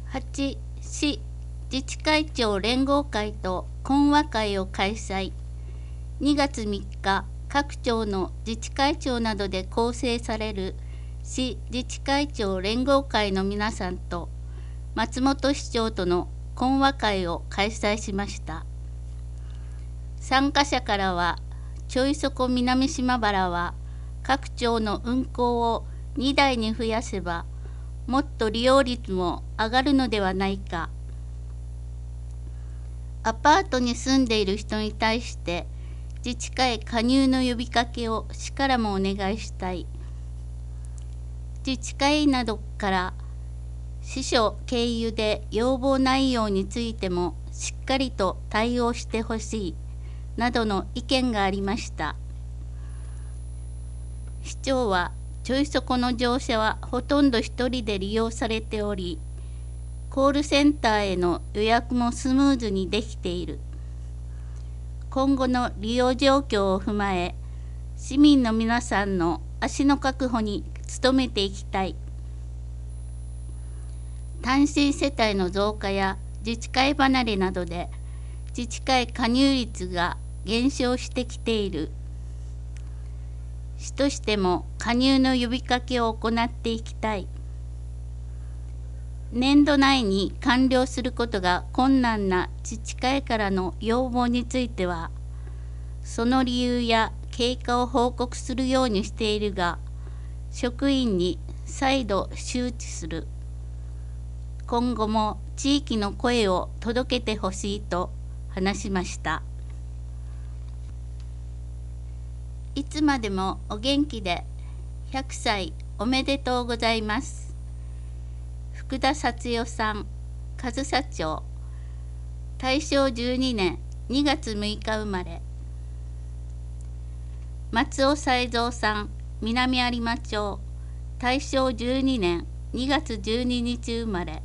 8、市自治会長連合会と懇話会を開催。2月3日、各町の自治会長などで構成される市自治会長連合会の皆さんと松本市長との懇話会を開催しました。参加者からは、ちょいそこ南島原は各町の運行を2台に増やせばもっと利用率も上がるのではないか。アパートに住んでいる人に対して自治会加入の呼びかけを市からもお願いしたい。自治会などから市所経由で要望内容についてもしっかりと対応してほしいなどの意見がありました。市長はちょいそこの乗車はほとんど一人で利用されており、コールセンターへの予約もスムーズにできている。今後の利用状況を踏まえ、市民の皆さんの足の確保に努めていきたい。単身世帯の増加や自治会離れなどで自治会加入率が減少してきている。市としても加入の呼びかけを行っていきたい。年度内に完了することが困難な自治会からの要望については、その理由や経過を報告するようにしているが、職員に再度周知する。今後も地域の声を届けてほしいと話しました。いつまでもお元気で、100歳おめでとうございます。福田幸代さん、上総町、大正12年2月6日生まれ。松尾才三さん、南有馬町、大正12年2月12日生まれ。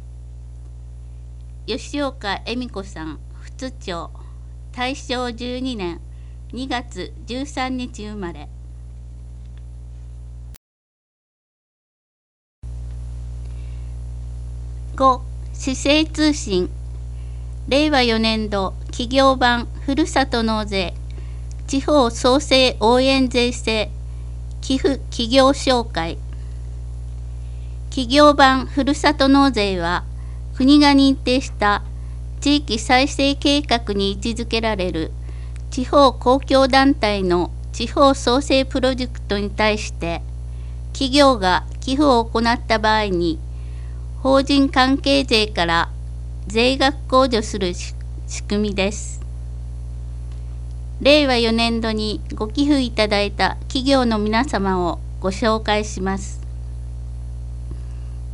吉岡恵美子さん、富津町、大正12年2月13日生まれ。5、市政通信、令和4年度企業版ふるさと納税、地方創生応援税制、寄付企業紹介。企業版ふるさと納税は、国が認定した地域再生計画に位置づけられる地方公共団体の地方創生プロジェクトに対して、企業が寄付を行った場合に、法人関係税から税額控除する仕組みです。令和4年度にご寄付いただいた企業の皆様をご紹介します。